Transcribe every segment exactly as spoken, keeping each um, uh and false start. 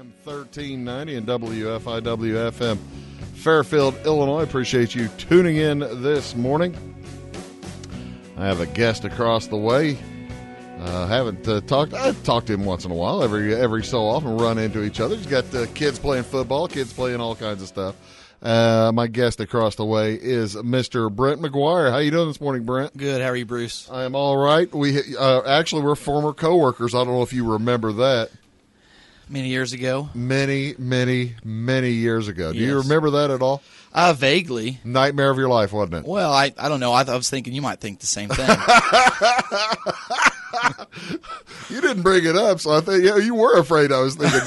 thirteen ninety and W F I W F M Fairfield, Illinois. Appreciate you tuning in this morning. I have a guest across the way. Uh, haven't uh, talked. I've talked to him once in a while. Every every so often, run into each other. He's got uh, kids playing football, kids playing all kinds of stuff. Uh, my guest across the way is Mister Brent McGuire. How you doing this morning, Brent? Good. How are you, Bruce? I am all right. We uh, actually we're former coworkers. I don't know if you remember that. Many years ago. Many, many, many years ago. Do Yes. you remember that at all? Uh, vaguely. Nightmare of your life, wasn't it? Well, I, I don't know. I, I was thinking you might think the same thing. You didn't bring it up, so I think yeah, you were afraid I was thinking.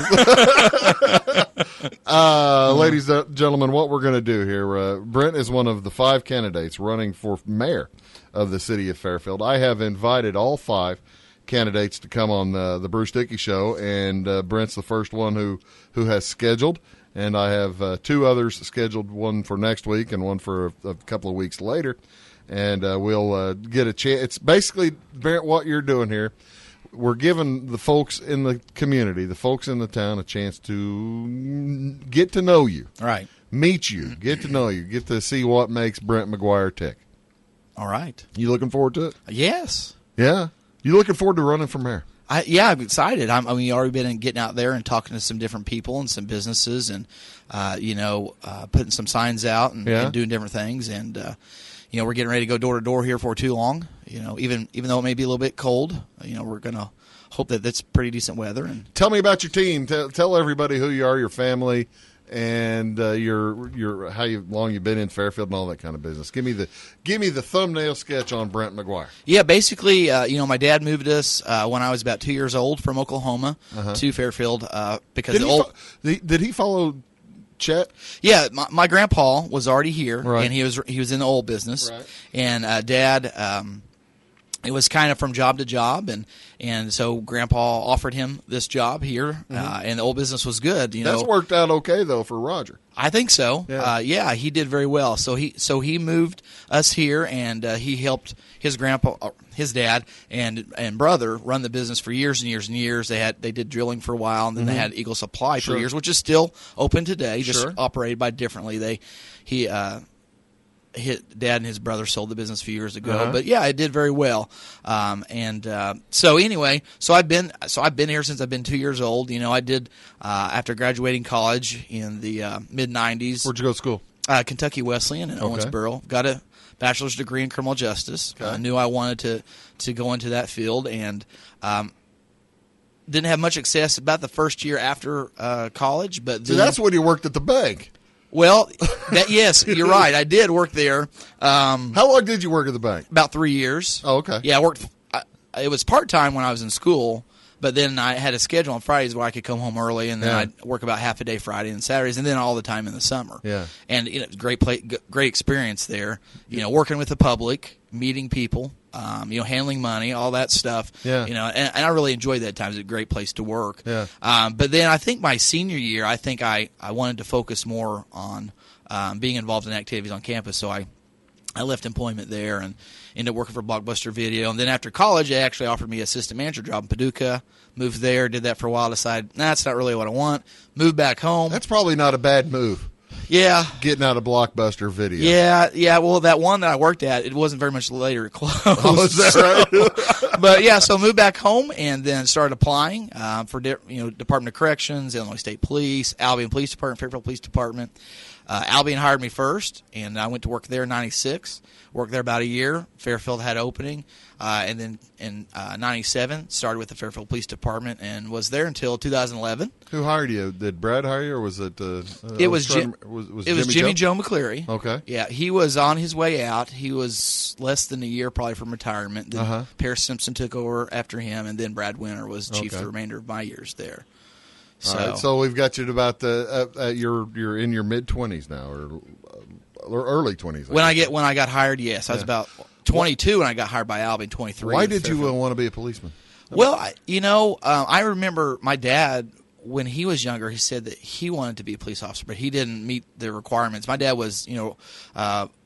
uh, ladies and gentlemen, what we're going to do here, uh, Brent is one of the five candidates running for mayor of the city of Fairfield. I have invited all five candidates to come on the, the Bruce Dickey Show, and uh, Brent's the first one who, who has scheduled, and I have uh, two others scheduled, one for next week and one for a, a couple of weeks later, and uh, we'll uh, get a chance. It's basically, Brent, what you're doing here. We're giving the folks in the community, the folks in the town, a chance to get to know you, Right. meet you, get to know you, get to see what makes Brent McGuire tick. All right. You looking forward to it? Yes. Yeah? You looking forward to running for mayor? I, yeah, I'm excited. I'm, I mean, already been in getting out there and talking to some different people and some businesses, and uh, you know, uh, putting some signs out and, Yeah. and doing different things. And uh, you know, we're getting ready to go door to door here for too long. You know, even even though it may be a little bit cold, you know, we're gonna hope that that's pretty decent weather. And Tell me about your team. Tell, tell everybody who you are, your family, and uh, your your how you, long you've been in Fairfield and all that kind of business. Give me the give me the thumbnail sketch on Brent McGuire. yeah, basically, uh, you know, my dad moved us uh, when I was about two years old from Oklahoma Uh-huh. to Fairfield uh, because Did the he, old. fo- did, did he follow Chet? Yeah, my, my grandpa was already here, Right. and he was he was in the oil business, Right. and uh, Dad, um, it was kind of from job to job, and and so Grandpa offered him this job here, uh, and the oil business was good. You Mm-hmm. That's know, worked out okay though for Roger. I think so. Yeah. Uh, yeah, he did very well. So he so he moved us here, and uh, he helped his grandpa, uh, his dad, and and brother run the business for years and years and years. They had they did drilling for a while, and then they had Eagle Supply Sure. for years, which is still open today, just Sure. operated by differently. They he. Uh, His dad and his brother sold the business a few years ago, Uh-huh. but yeah, it did very well. Um, and uh, so anyway, so I've been so I've been here since I've been two years old. You know, I did uh, after graduating college in the uh, mid nineties. Where'd you go to school? Uh, Kentucky Wesleyan in Okay. Owensboro. Got a bachelor's degree in criminal justice. I Okay. knew I wanted to to go into that field, and um, didn't have much success about the first year after uh, college. But See, then, that's when you worked at the bank. well, that yes, you're right. I did work there um, How long did you work at the bank? about three years. Oh, okay. Yeah, I worked. I, it was part time when I was in school, but then I had a schedule on Fridays where I could come home early, and then Yeah. I'd work about half a day Friday and Saturdays, and then all the time in the summer. Yeah. and you know, great play, g- great experience there. You know, working with the public, meeting people, um, you know, handling money, all that stuff. Yeah. you know, and, and I really enjoyed that time. It was a great place to work. Yeah. Um, but then I think my senior year, I think I, I wanted to focus more on um, being involved in activities on campus, so I. I left employment there and ended up working for Blockbuster Video. And then after college, they actually offered me an assistant manager job in Paducah. Moved there, did that for a while, decided, nah, that's not really what I want. Moved back home. That's probably not a bad move. yeah. Getting out of Blockbuster Video. Yeah, yeah. Well, that one that I worked at, it wasn't very much later it closed. Oh, is that right? But yeah, so moved back home and then started applying um, for di- you know Department of Corrections, Illinois State Police, Albion Police Department, Fairfield Police Department. Uh, Albion hired me first, and I went to work there in ninety-six. Worked there about a year. Fairfield had opening, uh, and then in uh, ninety-seven started with the Fairfield Police Department and was there until two thousand eleven. Who hired you? Did Brad hire you, or was it? Uh, It I was trying Jim- to- was, was It was Jimmy Joe McCleary. Okay. Yeah, he was on his way out. He was less than a year probably from retirement. Then Uh-huh. Paris Simpson took over after him, and then Brad Winter was chief Okay. the remainder of my years there. All So, right, so we've got you at about the uh, uh, you're you're in your mid twenties now, or, uh, or early twenties. when I get when I got hired, yes, I was Yeah. about twenty-two when I got hired by Albion. twenty-three. Why in did you Fairfield. uh, want to be a policeman? Well, I, you know, um, I remember my dad when he was younger. He said that he wanted to be a police officer, but he didn't meet the requirements. My dad was, you know, uh,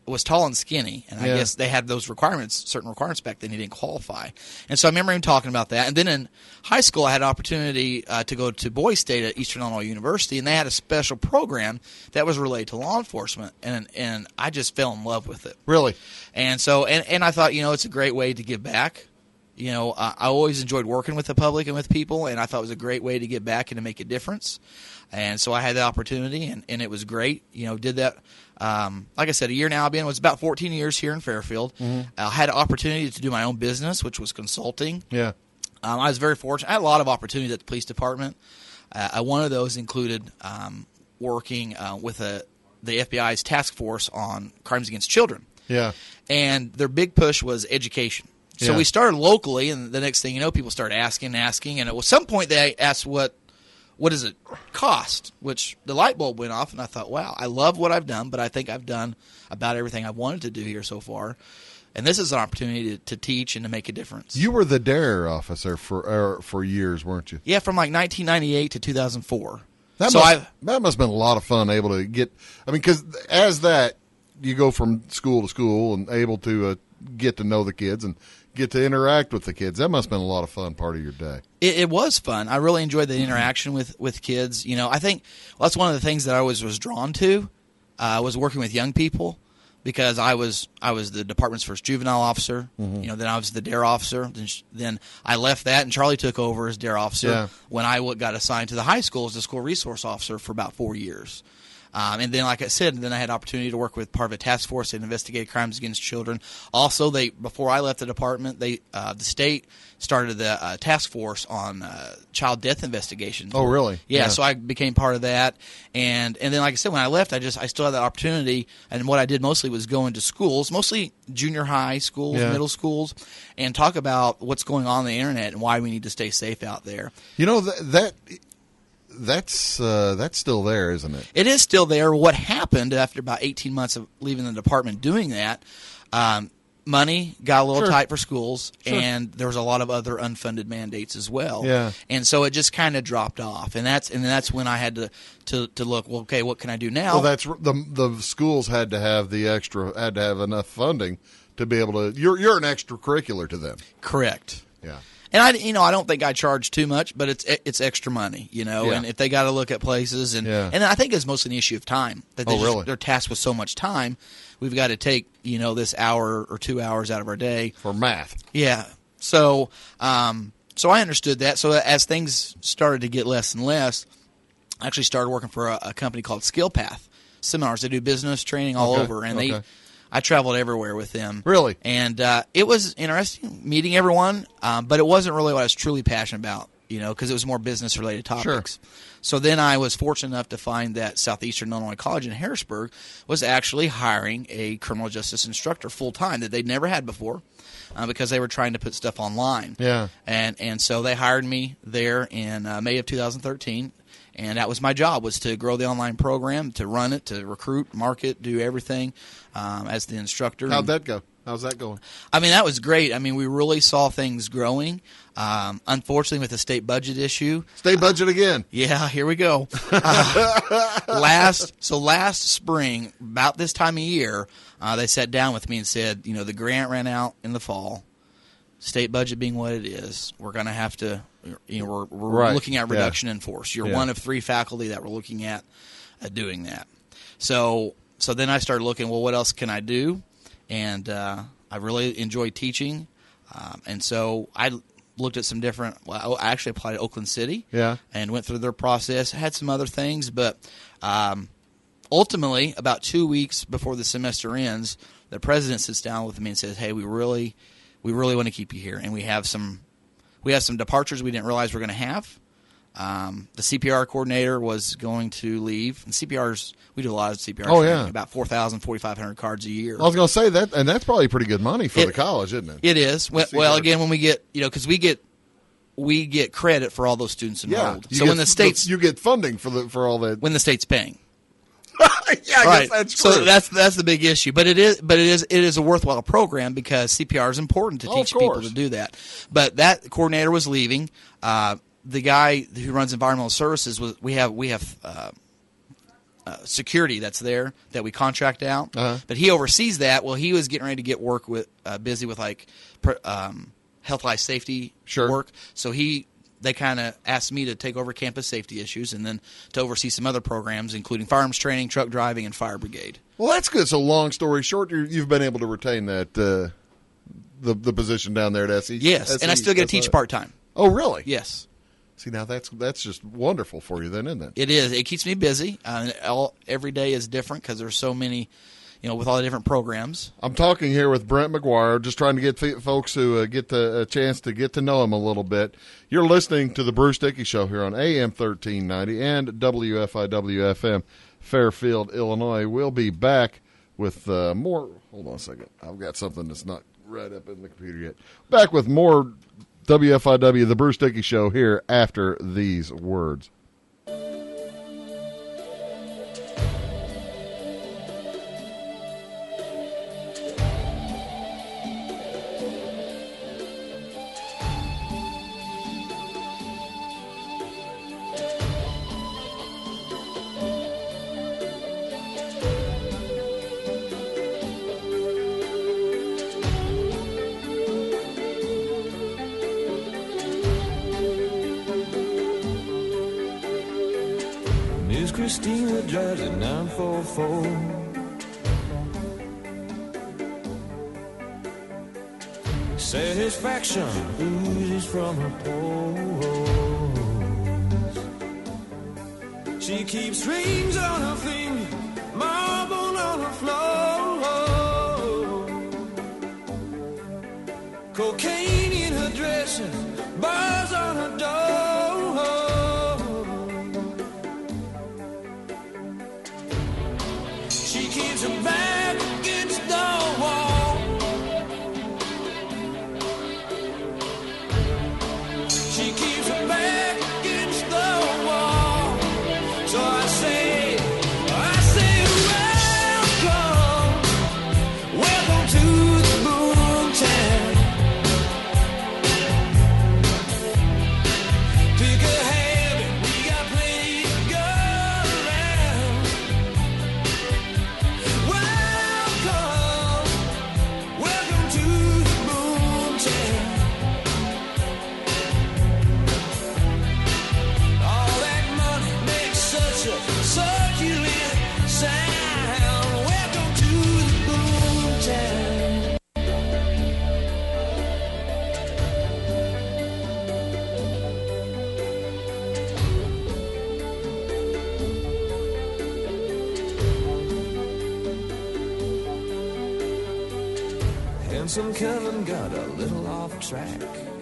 was tall and skinny, and I Yeah. guess they had those requirements, certain requirements back then. He didn't qualify, and so I remember him talking about that. And then in high school, I had an opportunity uh, to go to Boise State at Eastern Illinois University, and they had a special program that was related to law enforcement, and and I just fell in love with it. Really? And so, and, and I thought, you know, it's a great way to give back. You know, uh, I always enjoyed working with the public and with people, and I thought it was a great way to give back and to make a difference. And so I had the opportunity, and, and it was great. You know, did that, um, like I said, a year in Albion. It was about fourteen years here in Fairfield. Mm-hmm. I had an opportunity to do my own business, which was consulting. Yeah. Um, I was very fortunate. I had a lot of opportunities at the police department. Uh, one of those included um, working uh, with a, the F B I's task force on crimes against children. Yeah. And their big push was education. So Yeah. we started locally, and the next thing you know, people started asking and asking. And at some point, they asked, what what does it cost? Which the light bulb went off, and I thought, wow, I love what I've done, but I think I've done about everything I've wanted to do here so far. And this is an opportunity to, to teach and to make a difference. You were the DARE officer for er, for years, weren't you? Yeah, from like nineteen ninety-eight to two thousand four. That so must, I that must have been a lot of fun able to get – I mean, because as that, you go from school to school and able to uh, get to know the kids and get to interact with the kids. That must have been a lot of fun part of your day. It, it was fun. I really enjoyed the interaction with, with kids. You know, I think well, that's one of the things that I always was drawn to uh, was working with young people because I was I was the department's first juvenile officer. Mm-hmm. You know, then I was the DARE officer. Then, then I left that, and Charlie took over as DARE officer Yeah. when I got assigned to the high school as the school resource officer for about four years. Um, and then, like I said, then I had opportunity to work with part of a task force that investigated crimes against children. Also, they before I left the department, they uh, the state started the uh, task force on uh, child death investigations. Oh, really? Yeah, Yeah. So I became part of that, and and then, like I said, when I left, I just I still had that opportunity. And what I did mostly was go into schools, mostly junior high schools, Yeah. middle schools, and talk about what's going on on the internet and why we need to stay safe out there. You know, that, that that's uh, that's still there, isn't it? It is still there. What happened after about eighteen months of leaving the department doing that, um, money got a little Sure. tight for schools, Sure. and there was a lot of other unfunded mandates as well. Yeah. And so it just kind of dropped off, and that's and that's when I had to, to, to look, well, okay, what can I do now? Well, that's the the schools had to have the extra had to have enough funding to be able to. You're you're an extracurricular to them. Correct. Yeah. And I, you know, I don't think I charge too much, but it's it's extra money, you know. Yeah. And if they got to look at places, and Yeah. and I think it's mostly an issue of time that they Oh, just, really? they're tasked with so much time. We've got to take, you know, this hour or two hours out of our day. For math. Yeah. So, um, so I understood that. So as things started to get less and less, I actually started working for a, a company called SkillPath Seminars. They do business training all Okay, over, and okay. they. I traveled everywhere with them. Really? And uh, it was interesting meeting everyone, um, but it wasn't really what I was truly passionate about, you know, because it was more business-related topics. Sure. So then I was fortunate enough to find that Southeastern Illinois College in Harrisburg was actually hiring a criminal justice instructor full-time that they'd never had before uh, because they were trying to put stuff online. Yeah. And, and so they hired me there in uh, May of two thousand thirteen. And that was my job, was to grow the online program, to run it, to recruit, market, do everything um, as the instructor. How'd that go? How's that going? I mean, that was great. I mean, we really saw things growing. Um, unfortunately, with the state budget issue. State budget again. Yeah, here we go. Uh, last So last spring, about this time of year, uh, they sat down with me and said, you know, the grant ran out in the fall. State budget being what it is, we're going to have to, you know, we're, we're Right. looking at Yeah. reduction in force. You're Yeah. one of three faculty that we're looking at uh, doing that. So, so then I started looking, well, what else can I do? And uh, I really enjoyed teaching. Um, and so I looked at some different, well, I actually applied to Oakland City. Yeah. And went through their process. Had some other things, but um, ultimately, about two weeks before the semester ends, the president sits down with me and says, hey, we really – we really want to keep you here, and we have some we have some departures we didn't realize we are going to have. Um, the C P R coordinator was going to leave. And C P Rs, we do a lot of C P R Oh, training, yeah. about four thousand, forty-five hundred cards a year. I was going to say that, and that's probably pretty good money for It- the college, isn't it? It is. Well, C P R. well, again, when we get, you know, because we get we get credit for all those students Yeah. enrolled. You So get when the state's you get funding for the for all that. when the state's paying. yeah, I Right. guess that's true. So that's that's the big issue. But it is but it is it is a worthwhile program because C P R is important to Oh, of teach people course. to do that. But that coordinator was leaving. Uh, the guy who runs environmental services was we have we have uh, uh, security that's there that we contract out. Uh-huh. But he oversees that. Well, he was getting ready to get work with uh, busy with like pr- um, health, life, safety Sure. work. So he they kind of asked me to take over campus safety issues and then to oversee some other programs, including firearms training, truck driving, and fire brigade. Well, that's good. So, long story short, you're, you've been able to retain that uh, the the position down there at S E. Yes, S E, and I still get to that's teach right. part time. Oh, really? Yes. See, now that's that's just wonderful for you, then, isn't it? It is. It keeps me busy. Uh, all, every day is different because there's so many, you know, with all the different programs. I'm talking here with Brent McGuire, just trying to get f- folks who uh, get the, a chance to get to know him a little bit. You're listening to the Bruce Dickey Show here on A M thirteen ninety and W F I W F M, Fairfield, Illinois. We'll be back with uh, more. Hold on a second. I've got something that's not right up in the computer yet. Back with more W F I W, the Bruce Dickey Show, here after these words. Miss Christina drives a nine four four. Satisfaction oozes from her pores. She keeps rings on her finger, marble on her floor. Cocaine in her dresser, bars on her door. She keeps her back against the wall. She keeps her back against the wall. So I say, I say, welcome, welcome to the boomtown. Pick a habit, we got plenty to go around. Welcome, welcome to the boomtown. All that money makes such a succulent sound. Welcome to the boomtown. Handsome Kevin got a little off track.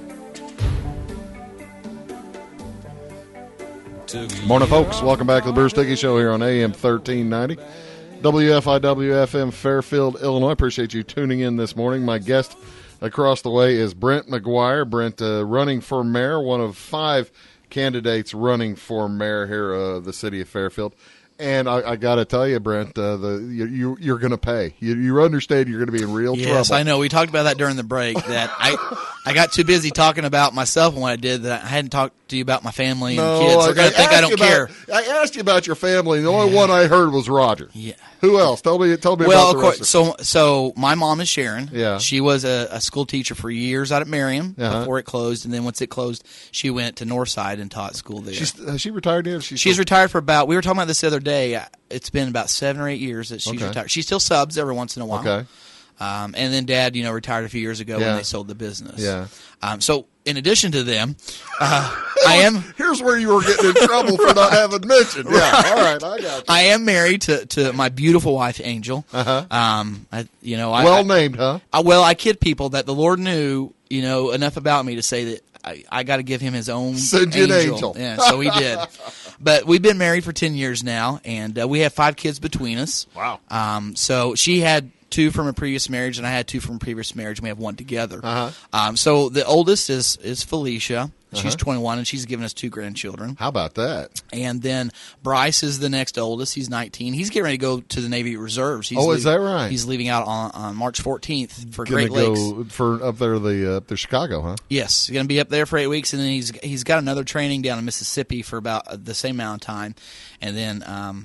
Took a Morning, year folks. off Welcome back to the Bruce Dickey Show here on A M thirteen ninety. W F I W F M, Fairfield, Illinois. Appreciate you tuning in this morning. My guest across the way is Brent McGuire. Brent, uh, running for mayor, one of five candidates running for mayor here of uh, the city of Fairfield. And I, I got to tell you, Brent, uh, the you, you, you're going to pay. You, you understand you're going to be in real Yes, trouble. I know. We talked about that during the break. That I, I got too busy talking about myself and what I did that I hadn't talked to you about my family and No, kids. They're going to think I asked don't you care. about- I asked you about your family, and the only one I heard was Roger. Yeah. Who else? Tell me. Tell me Well, about of the rest course. of So, so my mom is Sharon. Yeah. She was a, a school teacher for years out at Merriam Uh-huh. before it closed, and then once it closed, she went to Northside and taught school there. She's, has she retired yet? She's, She's still- retired for about. We were talking about this the other day. It's been about seven or eight years that she's Okay. retired. She still subs every once in a while. Okay. Um, and then Dad, you know, retired a few years ago Yeah. when they sold the business. Yeah. Um, so in addition to them, uh, I am. Here's where you were getting in trouble for not having mentioned. Yeah. All right. I got you. I am married to, to my beautiful wife, Angel. Uh-huh. Um, I, you know, I, Well I, named, huh? I, well, I kid people that the Lord knew, you know, enough about me to say that I, I got to give him his own Send you an angel. Yeah, so he did. But we've been married for ten years now, and uh, we have five kids between us. Wow. Um, so she had two from a previous marriage, and I had two from a previous marriage, and we have one together. Uh-huh. Um, so the oldest is, is Felicia. She's Uh-huh. twenty-one, and she's given us two grandchildren. How about that? And then Bryce is the next oldest. He's nineteen. He's getting ready to go to the Navy Reserves. He's Oh, is leaving- that right? He's leaving out on, on March fourteenth for Gonna Great Lakes. go for up there, the uh, up there, Chicago, huh? Yes, he's going to be up there for eight weeks, and then he's he's got another training down in Mississippi for about the same amount of time, and then um,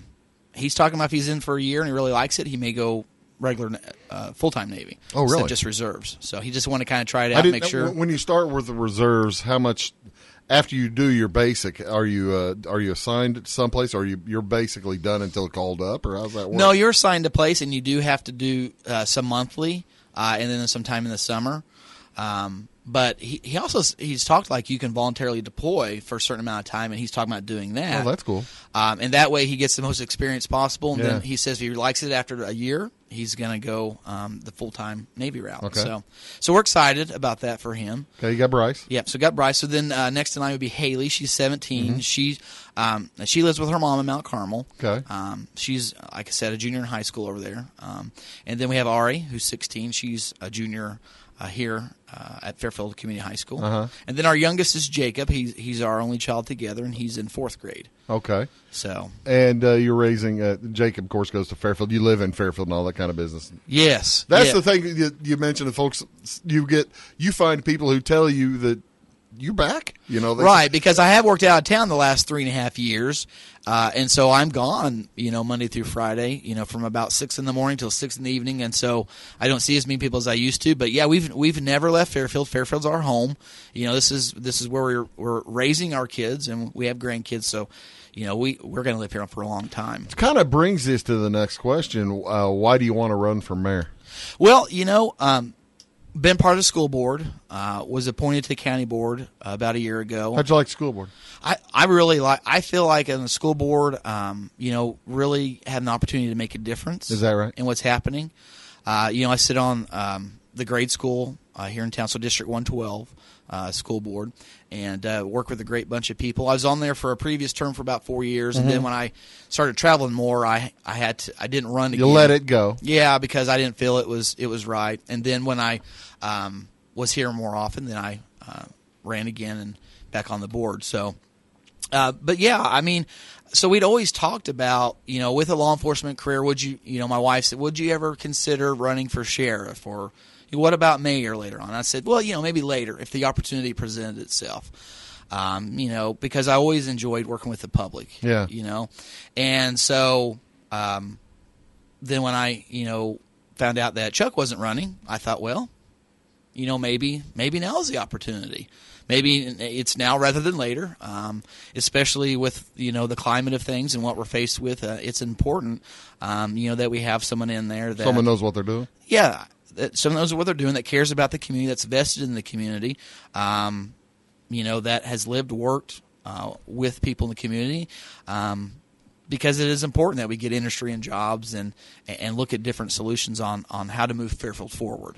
he's talking about if he's in for a year and he really likes it, he may go regular uh, full-time Navy. Oh, really? Instead of just reserves. So he just want to kind of try it I out, didn't- make sure. When you start with the reserves, how much after you do your basic are you uh, are you assigned someplace, or are you you're basically done until called up, or how's that work? No, you're assigned a place, and you do have to do uh, some monthly, uh, and then some time in the summer. Um, but he, he also he's talked like you can voluntarily deploy for a certain amount of time, and he's talking about doing that. Oh, that's cool. Um, and that way he gets the most experience possible. And Yeah. then he says if he likes it after a year, he's going to go um, the full time Navy route. Okay. So, so we're excited about that for him. Okay, you got Bryce. Yep. So got Bryce. So then uh, next in line would be Haley. She's seventeen. Mm-hmm. She um, she lives with her mom in Mount Carmel. Okay. Um, she's like I said, a junior in high school over there. Um, and then we have Ari, who's sixteen. She's a junior uh, here uh, at Fairfield Community High School. Uh-huh. And then our youngest is Jacob. He's he's our only child together, and he's in fourth grade. Okay. So And uh, you're raising uh, Jacob, of course, goes to Fairfield. You live in Fairfield and all that kind of business. yes, That's yeah. the thing you, you mentioned, to folks. You get you find people who tell you that you're back. You know, they Right, because I have worked out of town the last three and a half years, uh, and so I'm gone, you know, Monday through Friday, you know, from about six in the morning till six in the evening, and so I don't see as many people as I used to. But yeah, we've we've never left Fairfield. Fairfield's our home. You know, this is this is where we're we're raising our kids, and we have grandkids, so you know, we we're going to live here for a long time. kind of brings us to the next question. Uh, why do you want to run for mayor? Well, you know, um, been part of the school board, uh, was appointed to the county board uh, about a year ago. How'd you like the school board? I, I really like. I feel like in the school board, um, you know, really had an opportunity to make a difference. Is that right? In what's happening, uh, you know, I sit on um, the grade school uh, here in town, so District one twelve uh, school board, and uh, work with a great bunch of people. I was on there for a previous term for about four years, and then when I started traveling more, I I had to. I didn't run again. You let it go. Yeah, because I didn't feel it was it was right. And then when I um, was here more often, then I uh, ran again and back on the board. So, uh, but yeah, I mean, so we'd always talked about, you know, with a law enforcement career, would you, you know, my wife said, would you ever consider running for sheriff, or what about mayor later on? I said, well, you know, maybe later if the opportunity presented itself. Um, you know, because I always enjoyed working with the public. Yeah. You know, and so um, then when I, you know, found out that Chuck wasn't running, I thought, well, you know, maybe maybe now is the opportunity. Maybe it's now rather than later, um, especially with, you know, the climate of things and what we're faced with. Uh, it's important, um, you know, that we have someone in there that Someone knows what they're doing. yeah, that someone knows what they're doing, that cares about the community, that's vested in the community, um, you know, that has lived, worked uh, with people in the community, um, because it is important that we get industry and jobs and and look at different solutions on, on how to move Fairfield forward.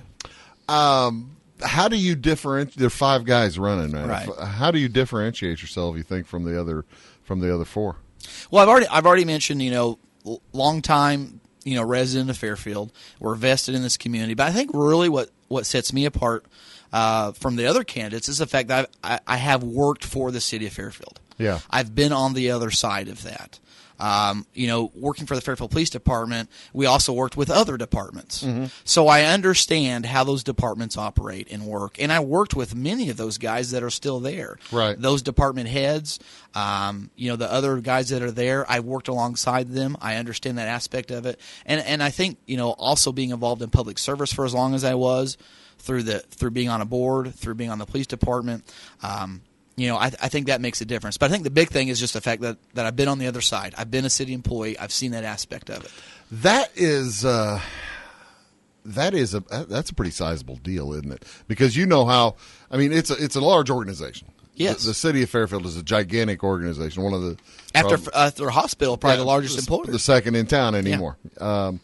Um, how do you differentiate? There are five guys running, man. Right. How do you differentiate yourself, you think, from the other from the other four? Well, I've already I've already mentioned, you know, l- long time, you know, resident of Fairfield. We're vested in this community, but I think really what, what sets me apart uh, from the other candidates is the fact that I've, I I have worked for the city of Fairfield. Yeah. I've been on the other side of that. Um, you know, working for the Fairfield Police Department, we also worked with other departments. Mm-hmm. So I understand how those departments operate and work. And I worked with many of those guys that are still there. Right. Those department heads, um, you know, the other guys that are there, I worked alongside them. I understand that aspect of it. And and I think, you know, also being involved in public service for as long as I was, through the through being on a board, through being on the police department, um, you know, I, I think that makes a difference. But I think the big thing is just the fact that, that I've been on the other side. I've been a city employee. I've seen that aspect of it. That is uh, that is a that's a pretty sizable deal, isn't it? Because you know how I mean, it's a it's a large organization. Yes. the, the city of Fairfield is a gigantic organization. One of the After prob- after a hospital, probably yeah, the largest the, employer. the second in town anymore. Um,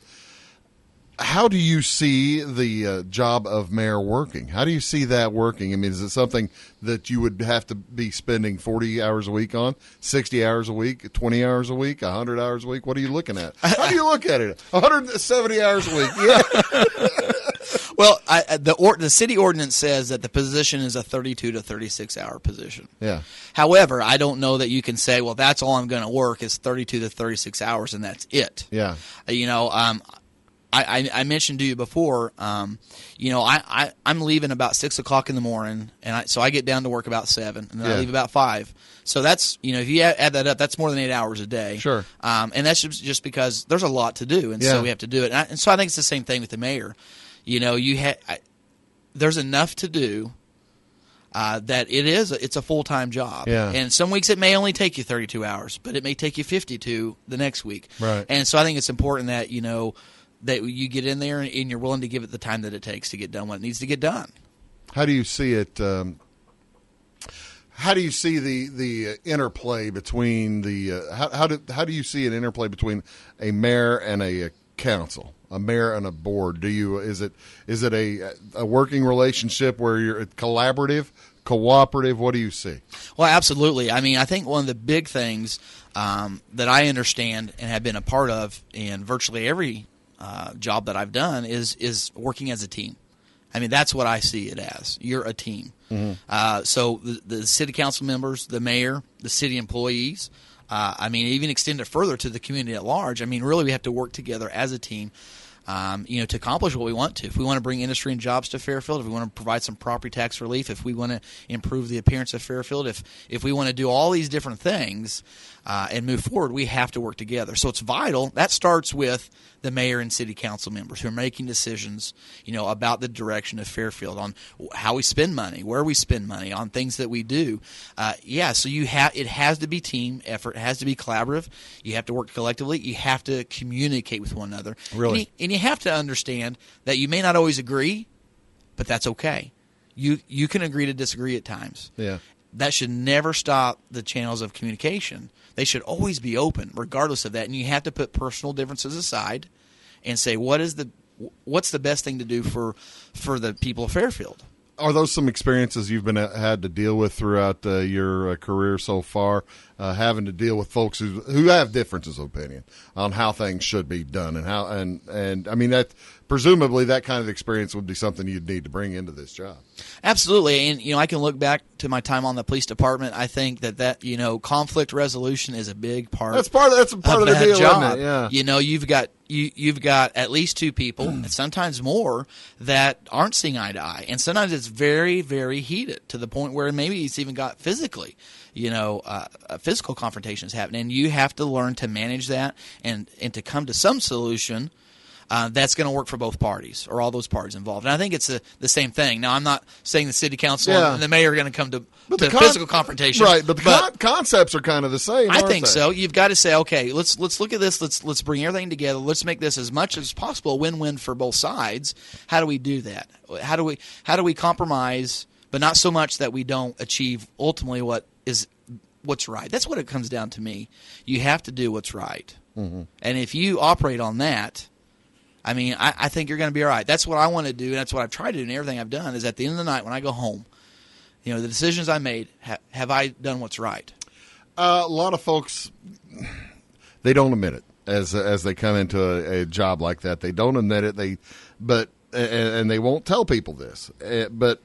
how do you see the uh, job of mayor working? How do you see that working? I mean, is it something that you would have to be spending forty hours a week on, sixty hours a week, twenty hours a week, one hundred hours a week? What are you looking at? How do you look at it? one hundred seventy hours a week. Yeah. Well, I, the or, the city ordinance says that the position is a thirty-two to thirty-six hour position. Yeah. However, I don't know that you can say, well, that's all I'm going to work is thirty-two to thirty-six hours, and that's it. Yeah. Uh, You know, um, I, I, I mentioned to you before, um, you know, I, I, I'm leaving about six o'clock in the morning, and I, so I get down to work about seven, and then Yeah. I leave about five. So that's, you know, if you add, add that up, that's more than eight hours a day. Sure. Um, and that's just, just because there's a lot to do, and Yeah. so we have to do it. And, I, and so I think it's the same thing with the mayor. You know, you ha- I, there's enough to do uh, that it is a, it's a full time job. Yeah. And some weeks it may only take you thirty-two hours, but it may take you fifty-two the next week. Right. And so I think it's important that you know that you get in there and, and you're willing to give it the time that it takes to get done what needs to get done. How do you see it? Um, how do you see the the uh, interplay between the uh, how how do how do you see an interplay between a mayor and a, a council, a mayor and a board? Do you is it is it a a working relationship where you're collaborative, cooperative? What do you see? Well, absolutely. I mean, I think one of the big things um, that I understand and have been a part of in virtually every uh, job that I've done is is working as a team. I mean, that's what I see it as. You're a team. Mm-hmm. Uh, so the, the city council members, the mayor, the city employees, uh, I mean, even extend it further to the community at large. I mean, really, we have to work together as a team, um, you know, to accomplish what we want to. If we want to bring industry and jobs to Fairfield, if we want to provide some property tax relief, if we want to improve the appearance of Fairfield, if if we want to do all these different things uh, and move forward, we have to work together. So it's vital. That starts with the mayor and city council members who are making decisions, you know, about the direction of Fairfield, on how we spend money, where we spend money, on things that we do. Uh, yeah, so you have it has to be team effort. It has to be collaborative. You have to work collectively. You have to communicate with one another. Really? And you, and you have to understand that you may not always agree, but that's okay. You you can agree to disagree at times. Yeah. That should never stop the channels of communication. They should always be open, regardless of that. And you have to put personal differences aside and say, what is the what's the best thing to do for for the people of Fairfield? Are those some experiences you've been uh, had to deal with throughout uh, your uh, career so far, uh, having to deal with folks who who have differences of opinion on how things should be done, and how and and I mean that presumably that kind of experience would be something you'd need to bring into this job. Absolutely, and you know I can look back to my time on the police department. I think that that you know conflict resolution is a big part. That's part. Of, that's a part of, of the that deal, job. isn't it? Yeah. You know, you've got you you've got at least two people, and sometimes more, that aren't seeing eye to eye, and sometimes it's very very heated to the point where maybe it's even got physically, you know, uh, uh, physical confrontations happening. And you have to learn to manage that and and to come to some solution. Uh, that's going to work for both parties or all those parties involved. And I think it's a, the same thing. Now, I'm not saying the city council Yeah. and the mayor are going to come to, But to the con- physical confrontation. Right, but the con- concepts are kind of the same. I aren't think they? so. You've got to say, okay, let's let's look at this. Let's let's bring everything together. Let's make this as much as possible a win-win for both sides. How do we do that? How do we how do we compromise, but not so much that we don't achieve ultimately what is what's right? That's what it comes down to me. You have to do what's right, mm-hmm. and if you operate on that, I mean, I, I think you're going to be all right. That's what I want to do, and that's what I've tried to do, and everything I've done is at the end of the night when I go home, you know, the decisions I made, ha- have I done what's right? Uh, a lot of folks, they don't admit it as as they come into a, a job like that. They don't admit it. They, but and, and they won't tell people this. Uh, but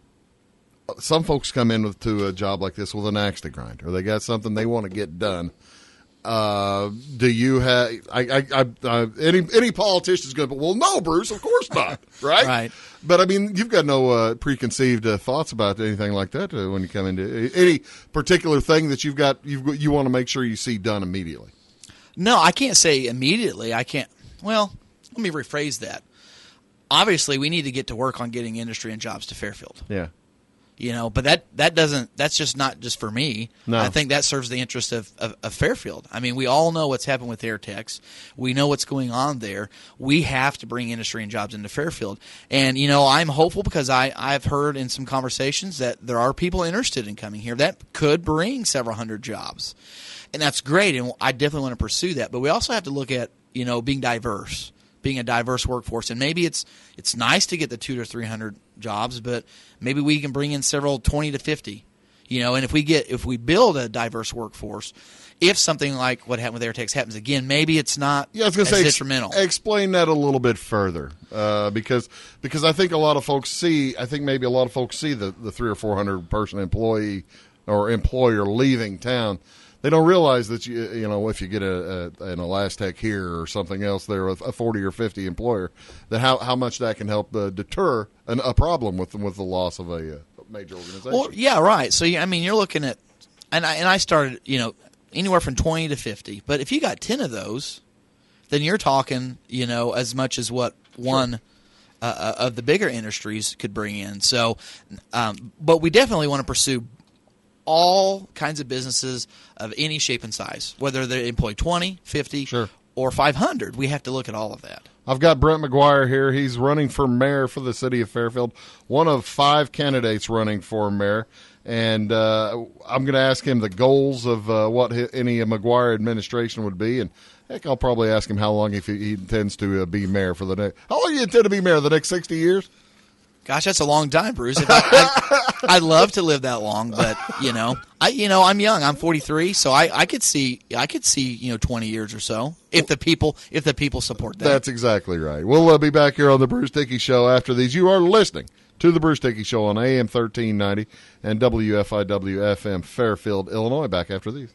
some folks come in with, to a job like this with an axe to grind, or they got something they want to get done. Uh, do you have? I, I, I, uh, any any politician's going to. Well, no, Bruce. Of course not. Right. Right. But I mean, you've got no uh, preconceived uh, thoughts about anything like that uh, when you come into any particular thing that you've got. You've, you want to make sure you see done immediately. No, I can't say immediately. I can't. Well, let me rephrase that. Obviously, we need to get to work on getting industry and jobs to Fairfield. Yeah. You know, but that, that doesn't. That's just not just for me. No. I think that serves the interest of, of, of Fairfield. I mean, we all know what's happened with Airtex. We know what's going on there. We have to bring industry and jobs into Fairfield. And you know, I'm hopeful because I I've heard in some conversations that there are people interested in coming here that could bring several hundred jobs, and that's great. And I definitely want to pursue that. But we also have to look at you know being diverse. Being a diverse workforce, and maybe it's it's nice to get the two to three hundred jobs, but maybe we can bring in several twenty to fifty, you know. And if we get if we build a diverse workforce, if something like what happened with Airtex happens again, maybe it's not Yeah, I was going as to say, ex- detrimental. explain that a little bit further, uh, because because I think a lot of folks see, I think maybe a lot of folks see the, the three or four hundred person employee or employer leaving town. They don't realize that you you know if you get a, a an Elastec here or something else there with a forty or fifty employer, that how, how much that can help uh, deter an, a problem with with the loss of a uh, major organization. Well, yeah, right. So I mean, you're looking at, and I and I started, you know, anywhere from twenty to fifty. But if you got ten of those, then you're talking, you know, as much as what one. Sure. Uh, of the bigger industries could bring in. So, um, but we definitely want to pursue all kinds of businesses of any shape and size, whether they employ twenty, fifty, sure. or five hundred. We have to look at all of that. I've got Brent McGuire here. He's running for mayor for the city of Fairfield, one of five candidates running for mayor. And uh, I'm going to ask him the goals of uh, what any McGuire administration would be. And heck, I'll probably ask him how long if he, he intends to uh, be mayor for the next. How long do you intend to be mayor? The next sixty years? Gosh, that's a long time, Bruce. If I, I, I'd love to live that long, but you know, I you know I'm young. I'm forty-three, so I, I could see I could see you know twenty years or so if the people if the people support that. That's exactly right. We'll uh, be back here on the Bruce Dickey Show after these. You are listening to the Bruce Dickey Show on A M thirteen ninety and W F I W F M Fairfield, Illinois. Back after these.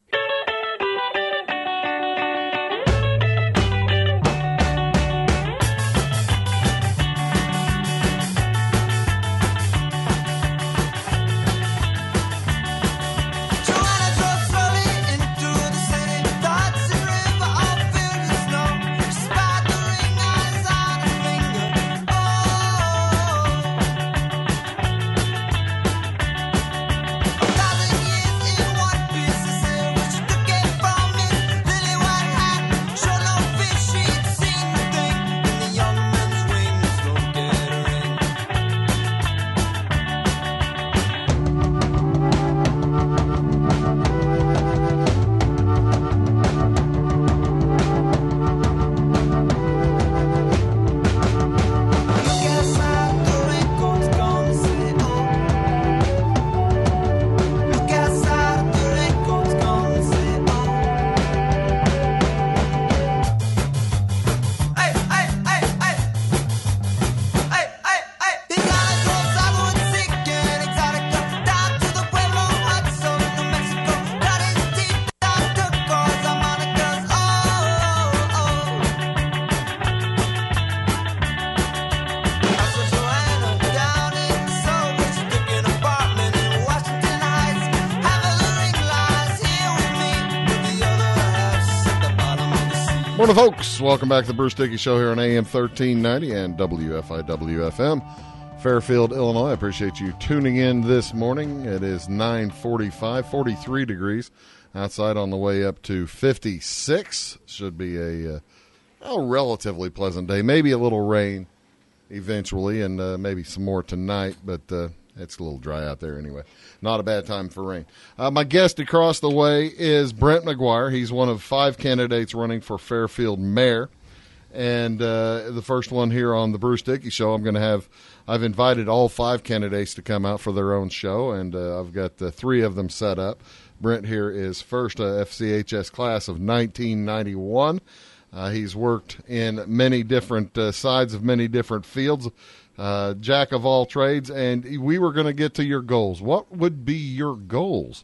Morning, folks. Welcome back to the Bruce Dickey Show here on A M thirteen ninety and W F I W F M, Fairfield, Illinois. I appreciate you tuning in this morning. It is nine forty-five, forty-three degrees outside on the way up to fifty-six. Should be a, uh, a relatively pleasant day. Maybe a little rain eventually and uh, maybe some more tonight, but uh, it's a little dry out there anyway. Not a bad time for rain. Uh, my guest across the way is Brent McGuire. He's one of five candidates running for Fairfield mayor. And uh, the first one here on the Bruce Dickey Show, I'm going to have, I've invited all five candidates to come out for their own show, and uh, I've got uh, three of them set up. Brent here is first uh, F C H S class of nineteen ninety-one. Uh, he's worked in many different uh, sides of many different fields. Uh, jack of all trades, and we were going to get to your goals. What would be your goals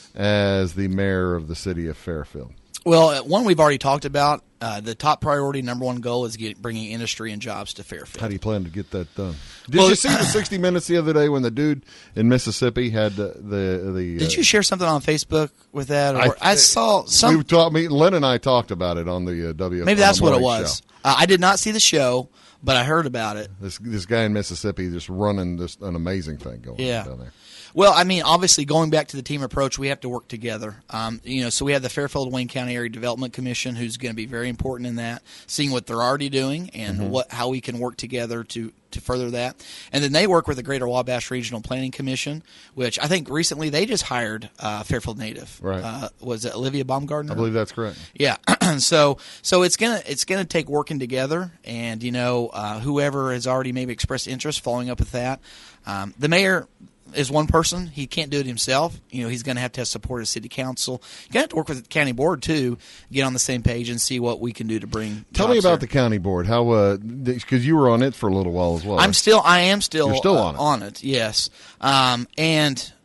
as the mayor of the city of Fairfield? Well, one we've already talked about. Uh, the top priority, number one goal, is get, bringing industry and jobs to Fairfield. How do you plan to get that done? Did well, you see the sixty minutes the other day when the dude in Mississippi had the the? the did uh, you share something on Facebook with that? Or, I, I saw some. We talked. Me, Len and I talked about it on the uh, W. Maybe that's what it was. Uh, I did not see the show, but I heard about it. This this guy in Mississippi just running just an amazing thing going yeah. on down there. Well, I mean, obviously, going back to the team approach, we have to work together. Um, you know, so we have the Fairfield Wayne County Area Development Commission, who's going to be very important in that, seeing what they're already doing and mm-hmm. what how we can work together to to further that. And then they work with the Greater Wabash Regional Planning Commission, which I think recently they just hired uh, Fairfield native. Right? Uh, was it Olivia Baumgartner? I believe that's correct. Yeah. so so it's gonna it's gonna take working together, and you know, uh, whoever has already maybe expressed interest, following up with that. Um, the mayor is one person. He can't do it himself. You know, he's going to have to have support of city council. You're going to have to work with the county board, too, get on the same page and see what we can do to bring Tell me about there. the county board. How, because uh, you were on it for a little while as well. I'm still, I am still, You're still uh, on it. on it, yes. Um, and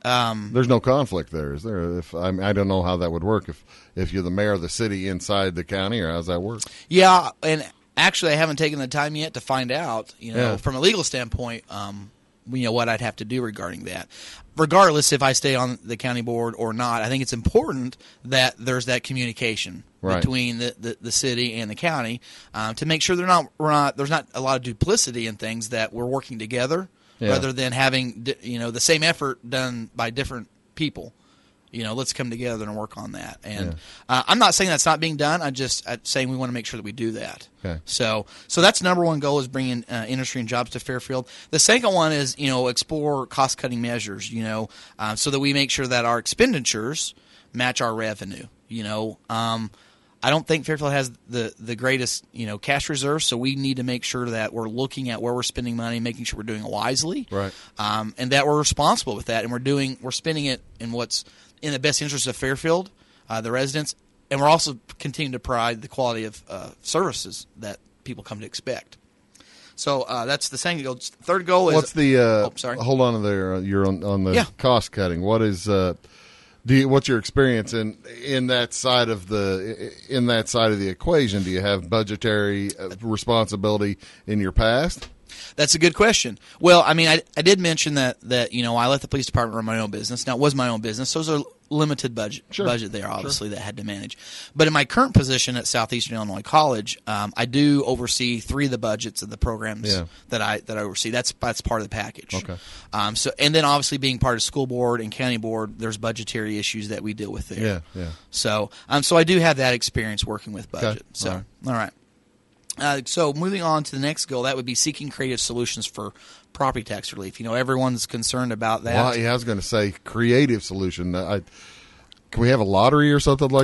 Um, There's no conflict there, is there? If I, mean, I don't know how that would work if if you're the mayor of the city inside the county, or how's that work? yeah, and actually, I haven't taken the time yet to find out. You know, Yeah. from a legal standpoint, um, you know what I'd have to do regarding that. Regardless if I stay on the county board or not, I think it's important that there's that communication Right. between the, the, the city and the county um, to make sure they're not, we're not there's not a lot of duplicity in things, that we're working together Yeah. rather than having di- you know the same effort done by different people. You know, let's come together and work on that. And Yeah. uh, I'm not saying that's not being done. I'm just uh, saying we want to make sure that we do that. Okay. So, so that's number one goal, is bringing uh, industry and jobs to Fairfield. The second one is, you know, explore cost cutting measures. You know, um, so that we make sure that our expenditures match our revenue. You know, um, I don't think Fairfield has the the greatest, you know, cash reserves, so we need to make sure that we're looking at where we're spending money, making sure we're doing it wisely, Right. Um, and that we're responsible with that, and we're doing we're spending it in what's in the best interest of Fairfield, uh, the residents, and we're also continuing to provide the quality of uh, services that people come to expect. So uh, that's the second goal. Third goal is What's the? Uh, oh, sorry. Hold on there. Uh, you're on, on the Yeah. cost cutting. What is? Uh, do you, what's your experience in in that side of the in that side of the equation? Do you have budgetary uh, responsibility in your past? That's a good question. Well, I mean, I, I did mention that, that, you know, I let the police department run my own business. Now, it was my own business, so there's a limited budget Sure. budget there, obviously, that I had to manage. But in my current position at Southeastern Illinois College, um, I do oversee three of the budgets of the programs Yeah. that I that I oversee. That's that's part of the package. Okay. Um, so, and then obviously being part of school board and county board, there's budgetary issues that we deal with there. Yeah, yeah. So, um, so I do have that experience working with budget. Okay. So, All right. all right. Uh, so moving on to the next goal, that would be seeking creative solutions for property tax relief. You know, everyone's concerned about that. Well, yeah, I was going to say creative solution. I, can we have a lottery or something like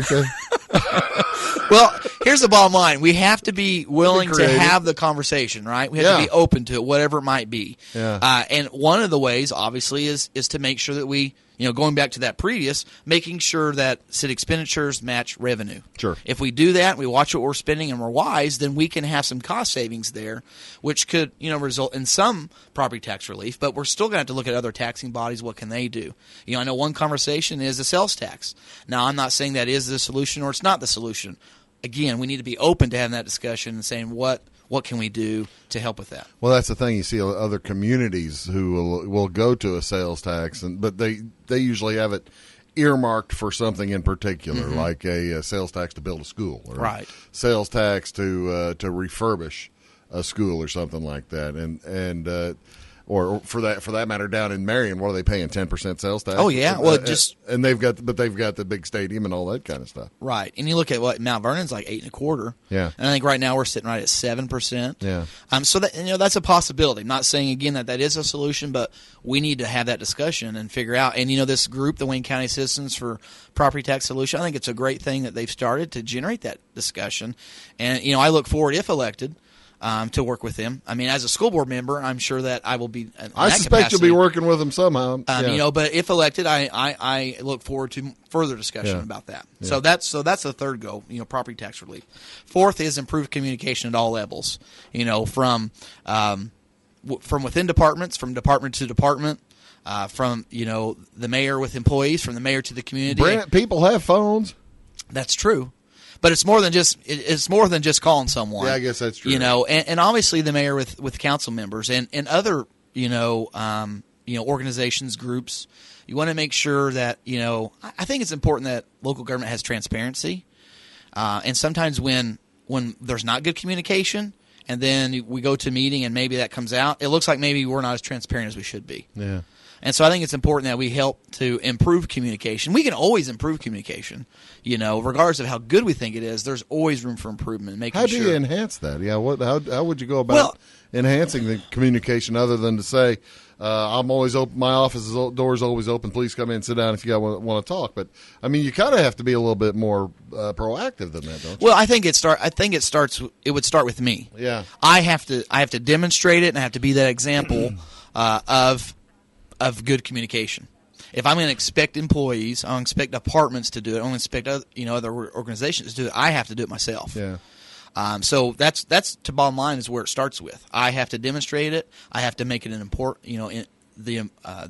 that? Well, here's the bottom line. We have to be willing to creative. have the conversation, right? We have Yeah. to be open to it, whatever it might be. Yeah. Uh, and one of the ways, obviously, is is to make sure that we, you know, going back to that previous, making sure that city expenditures match revenue. Sure. If we do that, we watch what we're spending, and we're wise, then we can have some cost savings there, which could, you know, result in some property tax relief. But we're still going to have to look at other taxing bodies. What can they do? You know, I know one conversation is the sales tax. Now, I'm not saying that is the solution or it's not the solution. Again, we need to be open to having that discussion and saying what what can we do to help with that. Well, that's the thing. You see other communities who will will go to a sales tax, and but they they usually have it earmarked for something in particular, like a, a sales tax to build a school, or Right. sales tax to uh, to refurbish a school or something like that, and and uh, or for that for that matter, down in Marion, what are they paying? Ten percent sales tax? Oh, yeah. Well, Uh, just- and they've got but they've got the big stadium and all that kind of stuff. Right. And you look at what Mount Vernon's like eight and a quarter. Yeah. And I think right now we're sitting right at seven percent. Yeah. Um. So that, you know, that's a possibility. I'm not saying again that that is a solution, but we need to have that discussion and figure out. And you know, this group, the Wayne County Citizens for Property Tax Solution, I think it's a great thing that they've started to generate that discussion. And you know, I look forward, if elected, um, to work with them. I mean, as a school board member, I'm sure that I will be. In I that suspect capacity. you'll be working with them somehow. Um, Yeah. You know, but if elected, I, I, I look forward to further discussion Yeah. about that. So that's so that's the third goal. You know, property tax relief. Fourth is improved communication at all levels. You know, from um, w- from within departments, from department to department, uh, from you know the mayor with employees, from the mayor to the community. Brent, people have phones. That's true. But it's more than just it- it's more than just calling someone. Yeah, I guess that's true. You know, and, and obviously the mayor with, with council members and, and other you know um, you know organizations, groups. You want to make sure that you know. I I think it's important that local government has transparency. Uh, and sometimes when when there's not good communication, and then we go to a meeting and maybe that comes out, it looks like maybe we're not as transparent as we should be. Yeah. And so I think it's important that we help to improve communication. We can always improve communication, you know, regardless of how good we think it is. There's always room for improvement. Making How do sure. you enhance that? Yeah, what? How, how would you go about Well- enhancing the communication other than to say, uh, "I'm always open. My office is o- doors always open. Please come in, and sit down if you got want, want to talk." But I mean, you kind of have to be a little bit more uh, proactive than that, don't you? Well, I think it start. I think it starts. It would start with me. Yeah. I have to. I have to demonstrate it, and I have to be that example uh, of of good communication. If I'm going to expect employees, I'm going to expect departments to do it. I'm going to expect other, you know other organizations to do it. I have to do it myself. Yeah. Um, so that's that's to bottom line is where it starts with. I have to demonstrate it. I have to make it an important, you know, in, the uh,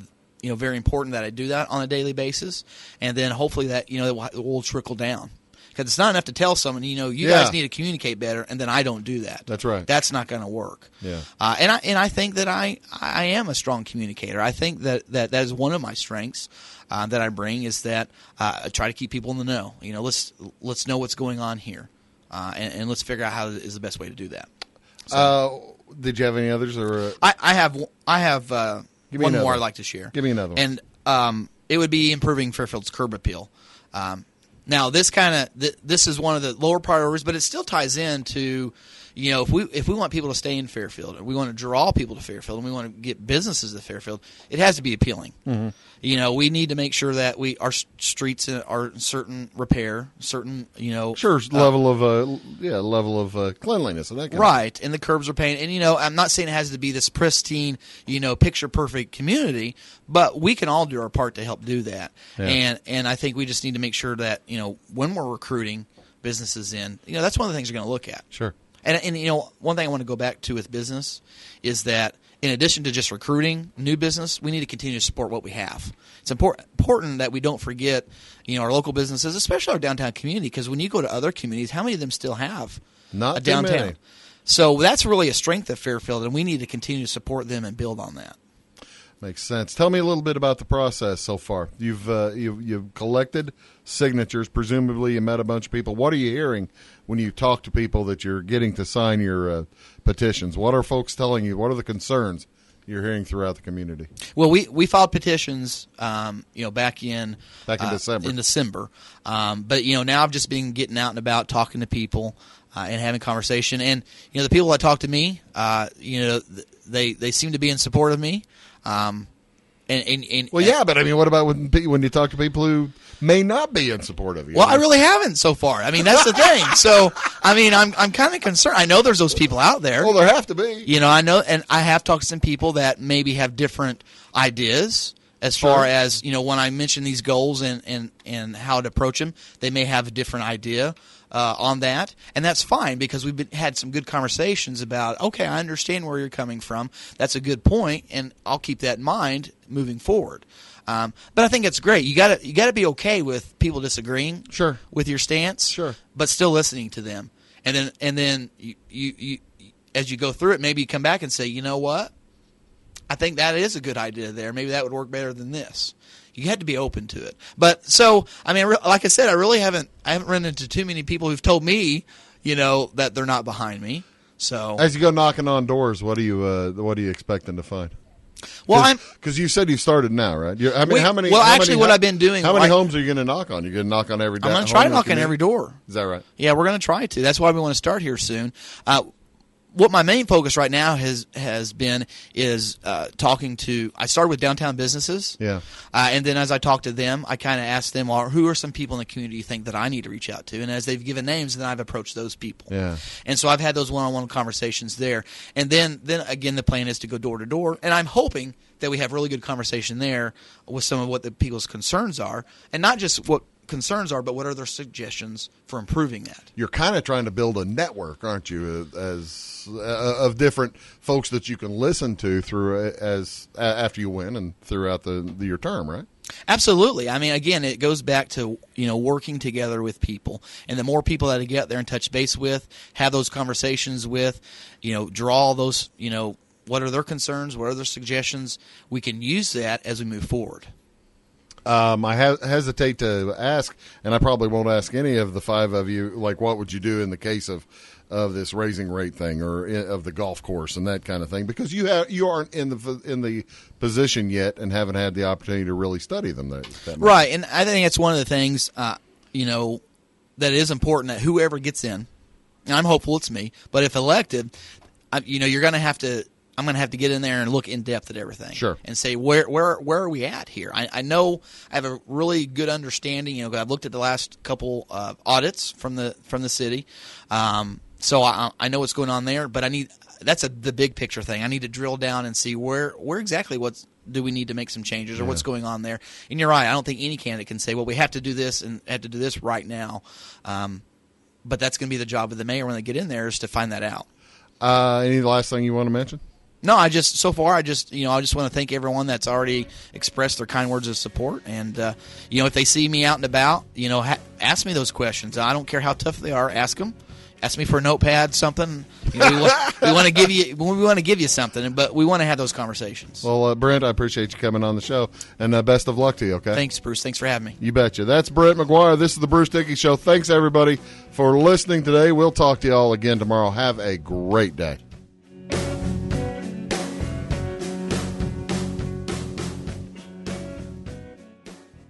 you know, very important that I do that on a daily basis, and then hopefully that, you know, it will, it will trickle down. Because it's not enough to tell someone, you know, you Yeah. guys need to communicate better, and then I don't do that. That's right. That's not going to work. Yeah. Uh, and I and I think that I I am a strong communicator. I think that that, that is one of my strengths uh, that I bring is that uh, I try to keep people in the know. You know, let's let's know what's going on here, uh, and, and let's figure out how is the best way to do that. So, Uh, did you have any others? Or uh, I, I have I have uh, Give me one another more one. I'd like to share. Give me another one. And um, it would be improving Fairfield's curb appeal. Um, now, this kind of th- this is one of the lower priorities, but it still ties into, you know, if we if we want people to stay in Fairfield, and we want to draw people to Fairfield, and we want to get businesses to Fairfield, it has to be appealing. Mm-hmm. You know, we need to make sure that we our s- streets are in certain repair, certain you know, sure, uh, level of uh, yeah, level of uh, cleanliness and that kind of right, and the curbs are painted. And, you know, I'm not saying it has to be this pristine, you know, picture-perfect community, but we can all do our part to help do that. Yeah. And and I think we just need to make sure that, you know, when we're recruiting businesses in, you know, that's one of the things you're going to look at. Sure. And, and, you know, one thing I want to go back to with business is that in addition to just recruiting new business, we need to continue to support what we have. It's important important that we don't forget, you know, our local businesses, especially our downtown community, because when you go to other communities, how many of them still have Not a too downtown? many. So that's really a strength of Fairfield, and we need to continue to support them and build on that. Makes sense. Tell me a little bit about the process so far. You've uh, you've, you've collected signatures. Presumably, you met a bunch of people. What are you hearing when you talk to people that you're getting to sign your uh, petitions? What are folks telling you? What are the concerns you're hearing throughout the community? Well, we, we filed petitions, um, you know, back in Back in uh, December. In December, um, but you know, now I've just been getting out and about, talking to people, uh, and having conversation. And you know, the people that talk to me, uh, you know, th- they they seem to be in support of me. Um, and, and, and Well, yeah, but I mean, what about when pe- when you talk to people who may not be in support of you? Well, I really haven't so far. I mean, that's the thing. So, I mean, I'm I'm kind of concerned. I know there's those people out there. Well, there have to be. You know, I know, and I have talked to some people that maybe have different ideas as far Sure. as, you know, when I mention these goals and, and, and how to approach them, they may have a different idea uh, on that. And that's fine because we've been, had some good conversations about, okay, I understand where you're coming from. That's a good point, and I'll keep that in mind moving forward. Um, but I think it's great. You got to you got to be okay with people disagreeing Sure. with your stance, Sure. but still listening to them. And then and then you, you, you as you go through it, maybe you come back and say, you know what? I think that is a good idea there. Maybe that would work better than this. You had to be open to it. But so, I mean, like I said, I really haven't I haven't run into too many people who've told me, you know, that they're not behind me. So, As you go knocking on doors, what do you uh, what are you expecting to find? well, I'm Because you said you started now, right? You're, I mean, We- how many? well, how actually, many what ho- I've been doing, How many like- homes are you going to knock on? You're going to knock on every. I'm da- going to try home in the knocking community? every door. Is that right? Yeah, we're going to try to. That's why we want to start here soon. Uh, what my main focus right now has has been is uh, talking to. I started with downtown businesses. Yeah. Uh, and then as I talk to them, I kind of ask them, well, who are some people in the community you think that I need to reach out to? And as they've given names, then I've approached those people. Yeah. And so I've had those one-on-one conversations there. And then, then again, the plan is to go door to door. And I'm hoping that we have really good conversation there with some of what the people's concerns are. And not just what concerns are, but what are their suggestions for improving that. You're kind of trying to build a network, aren't you, uh, as uh, of different folks that you can listen to through uh, as uh, after you win and throughout the, the your term, right? Absolutely. I mean, again, it goes back to, you know, working together with people. And the more people that I get there and touch base with, have those conversations with, you know, draw those, you know, what are their concerns, what are their suggestions, we can use that as we move forward. Um, I ha- hesitate to ask, and I probably won't ask any of the five of you, like, what would you do in the case of, of this raising rate thing or i- of the golf course and that kind of thing, because you have you aren't in the in the position yet and haven't had the opportunity to really study them. That, that much. Right, and I think it's one of the things, uh, you know, that is important that whoever gets in, and I'm hopeful it's me, but if elected, I, you know, you're going to have to, I'm going to have to get in there and look in depth at everything. Sure. And say, where where where are we at here? I, I know I have a really good understanding, you know, I've looked at the last couple uh, audits from the from the city, um, so I, I know what's going on there, but I need, that's a, the big picture thing. I need to drill down and see where, where exactly what's, do we need to make some changes or what's going on there. And you're right, I don't think any candidate can say, well, we have to do this and have to do this right now. Um, but that's going to be the job of the mayor when they get in there is to find that out. Uh, any last thing you want to mention? No, I just so far I just you know I just want to thank everyone that's already expressed their kind words of support, and uh, you know if they see me out and about, you know ha- ask me those questions. I don't care how tough they are. Ask them. Ask me for a notepad, something. You know, we, want, we want to give you we want to give you something, but we want to have those conversations. Well, uh, Brent, I appreciate you coming on the show, and uh, best of luck to you. Okay. Thanks, Bruce. Thanks for having me. You betcha. That's Brent McGuire. This is the Bruce Dickey Show. Thanks everybody for listening today. We'll talk to you all again tomorrow. Have a great day.